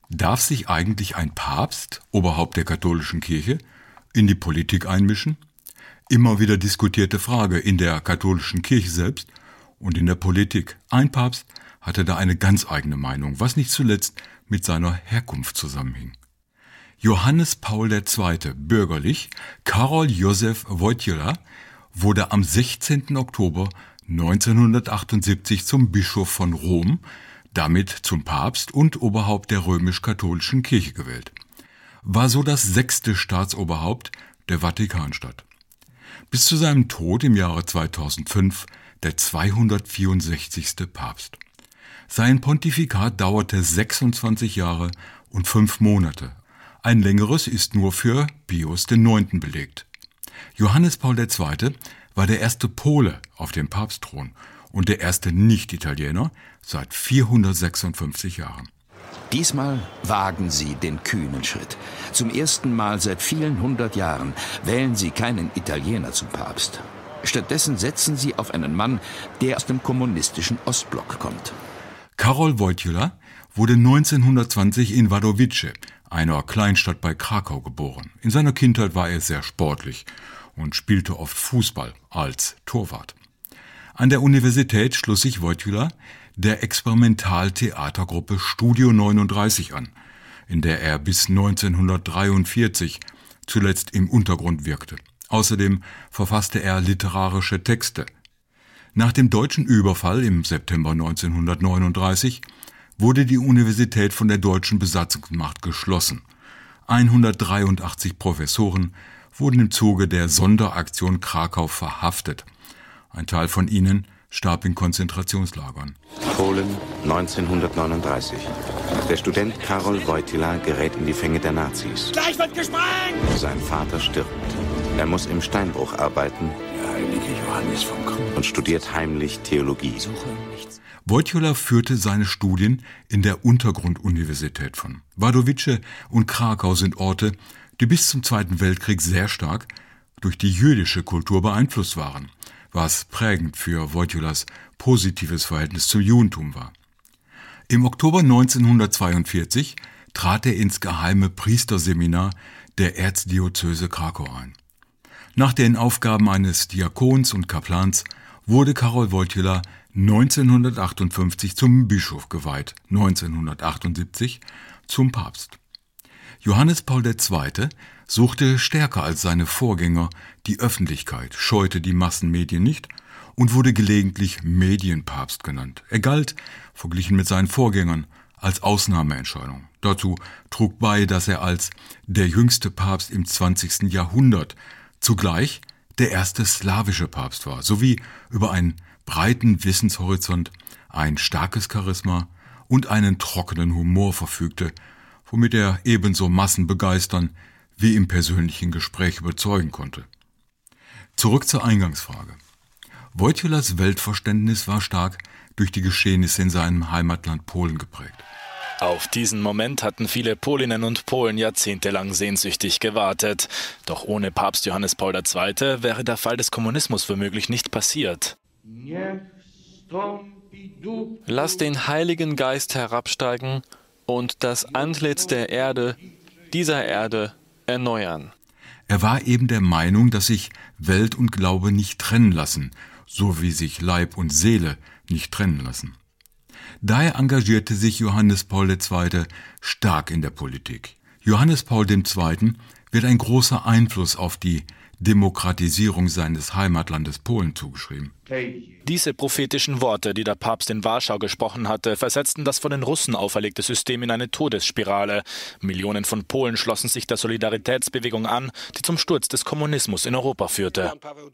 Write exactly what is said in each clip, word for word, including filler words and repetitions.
Darf sich eigentlich ein Papst, Oberhaupt der katholischen Kirche, in die Politik einmischen? Immer wieder diskutierte Frage in der katholischen Kirche selbst und in der Politik. Ein Papst hatte da eine ganz eigene Meinung, was nicht zuletzt mit seiner Herkunft zusammenhing. Johannes Paul der Zweite, bürgerlich, Karol Józef Wojtyła, wurde am sechzehnten Oktober neunzehnhundertachtundsiebzig zum Bischof von Rom, damit zum Papst und Oberhaupt der römisch-katholischen Kirche gewählt. War so das sechste Staatsoberhaupt der Vatikanstadt. Bis zu seinem Tod im Jahre zweitausendfünf der zweihundertvierundsechzigste Papst. Sein Pontifikat dauerte sechsundzwanzig Jahre und fünf Monate. Ein längeres ist nur für Pius der Neunte belegt. Johannes Paul der Zweite war der erste Pole auf dem Papstthron und der erste Nicht-Italiener seit vierhundertsechsundfünfzig Jahren. Diesmal wagen Sie den kühnen Schritt. Zum ersten Mal seit vielen hundert Jahren wählen Sie keinen Italiener zum Papst. Stattdessen setzen Sie auf einen Mann, der aus dem kommunistischen Ostblock kommt. Karol Wojtyła wurde neunzehnhundertzwanzig in Wadowice, einer Kleinstadt bei Krakau, geboren. In seiner Kindheit war er sehr sportlich und spielte oft Fußball als Torwart. An der Universität schloss sich Wojtyła der Experimentaltheatergruppe Studio neununddreißig an, in der er bis neunzehnhundertdreiundvierzig zuletzt im Untergrund wirkte. Außerdem verfasste er literarische Texte. Nach dem deutschen Überfall im September neunzehnhundertneununddreißig wurde die Universität von der deutschen Besatzungsmacht geschlossen. hundertdreiundachtzig Professoren wurden im Zuge der Sonderaktion Krakau verhaftet. Ein Teil von ihnen starb in Konzentrationslagern. Polen neunzehnhundertneununddreißig. Der Student Karol Wojtyła gerät in die Fänge der Nazis. Gleich wird gesprengt! Sein Vater stirbt. Er muss im Steinbruch arbeiten. Der heilige Johannes vom Kreuz. Und studiert heimlich Theologie. Wojtyła führte seine Studien in der Untergrunduniversität von. Wadowice und Krakau sind Orte, die bis zum Zweiten Weltkrieg sehr stark durch die jüdische Kultur beeinflusst waren, was prägend für Wojtyłas positives Verhältnis zum Judentum war. Im Oktober neunzehnhundertzweiundvierzig trat er ins geheime Priesterseminar der Erzdiözese Krakau ein. Nach den Aufgaben eines Diakons und Kaplans wurde Karol Wojtyła neunzehnhundertachtundfünfzig zum Bischof geweiht, neunzehnhundertachtundsiebzig zum Papst. Johannes Paul der Zweite suchte stärker als seine Vorgänger die Öffentlichkeit, scheute die Massenmedien nicht und wurde gelegentlich Medienpapst genannt. Er galt, verglichen mit seinen Vorgängern, als Ausnahmeentscheidung. Dazu trug bei, dass er als der jüngste Papst im zwanzigsten Jahrhundert zugleich der erste slawische Papst war, sowie über einen breiten Wissenshorizont, ein starkes Charisma und einen trockenen Humor verfügte, womit er ebenso Massen begeistern wie im persönlichen Gespräch überzeugen konnte. Zurück zur Eingangsfrage. Wojtyłas Weltverständnis war stark durch die Geschehnisse in seinem Heimatland Polen geprägt. Auf diesen Moment hatten viele Polinnen und Polen jahrzehntelang sehnsüchtig gewartet. Doch ohne Papst Johannes Paul der Zweite wäre der Fall des Kommunismus womöglich nicht passiert. Lass den Heiligen Geist herabsteigen und das Antlitz der Erde, dieser Erde, erneuern. Er war eben der Meinung, dass sich Welt und Glaube nicht trennen lassen, so wie sich Leib und Seele nicht trennen lassen. Daher engagierte sich Johannes Paul der Zweite stark in der Politik. Johannes Paul der Zweite wird ein großer Einfluss auf die Demokratisierung seines Heimatlandes Polen zugeschrieben. Diese prophetischen Worte, die der Papst in Warschau gesprochen hatte, versetzten das von den Russen auferlegte System in eine Todesspirale. Millionen von Polen schlossen sich der Solidaritätsbewegung an, die zum Sturz des Kommunismus in Europa führte.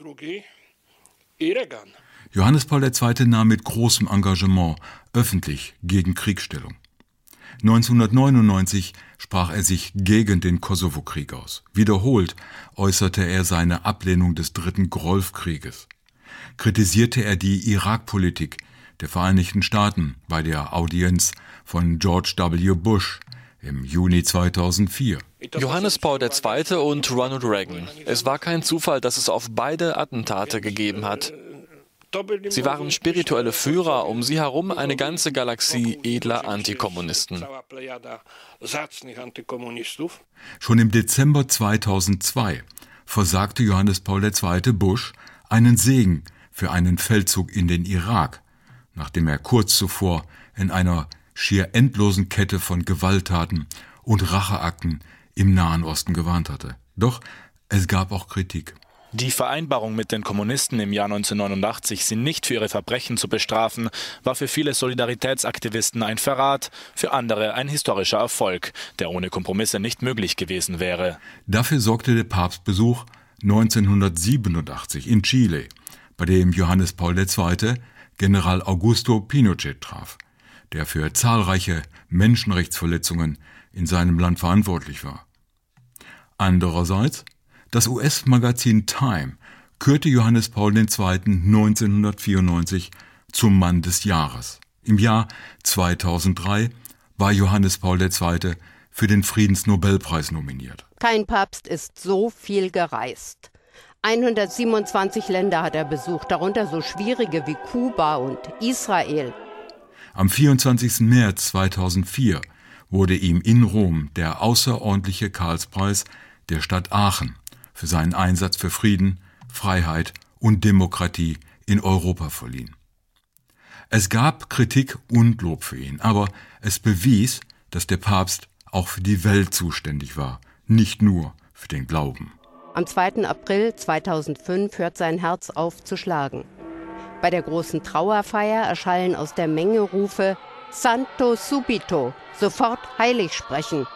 Johannes Paul der Zweite nahm mit großem Engagement öffentlich gegen Kriegsstellung. neunzehnhundertneunundneunzig sprach er sich gegen den Kosovo-Krieg aus. Wiederholt äußerte er seine Ablehnung des dritten Golfkrieges. Kritisierte er die Irak-Politik der Vereinigten Staaten bei der Audienz von George W. Bush im Juni zweitausendvier. Johannes Paul der Zweite und Ronald Reagan. Es war kein Zufall, dass es auf beide Attentate gegeben hat. Sie waren spirituelle Führer, um sie herum eine ganze Galaxie edler Antikommunisten. Schon im Dezember zweitausendzwei versagte Johannes Paul der Zweite Bush einen Segen für einen Feldzug in den Irak, nachdem er kurz zuvor in einer schier endlosen Kette von Gewalttaten und Racheakten im Nahen Osten gewarnt hatte. Doch es gab auch Kritik. Die Vereinbarung mit den Kommunisten im Jahr neunzehnhundertneunundachtzig, sie nicht für ihre Verbrechen zu bestrafen, war für viele Solidaritätsaktivisten ein Verrat, für andere ein historischer Erfolg, der ohne Kompromisse nicht möglich gewesen wäre. Dafür sorgte der Papstbesuch neunzehnhundertsiebenundachtzig in Chile, bei dem Johannes Paul der Zweite General Augusto Pinochet traf, der für zahlreiche Menschenrechtsverletzungen in seinem Land verantwortlich war. Andererseits, das U S-Magazin Time kürte Johannes Paul der Zweite neunzehnhundertvierundneunzig zum Mann des Jahres. Im Jahr zweitausenddrei war Johannes Paul der Zweite für den Friedensnobelpreis nominiert. Kein Papst ist so viel gereist. hundertsiebenundzwanzig Länder hat er besucht, darunter so schwierige wie Kuba und Israel. Am vierundzwanzigsten März zweitausendvier wurde ihm in Rom der außerordentliche Karlspreis der Stadt Aachen für seinen Einsatz für Frieden, Freiheit und Demokratie in Europa verliehen. Es gab Kritik und Lob für ihn, aber es bewies, dass der Papst auch für die Welt zuständig war, nicht nur für den Glauben. Am zweiten April zweitausendfünf hört sein Herz auf zu schlagen. Bei der großen Trauerfeier erschallen aus der Menge Rufe »Santo subito«, sofort heilig sprechen.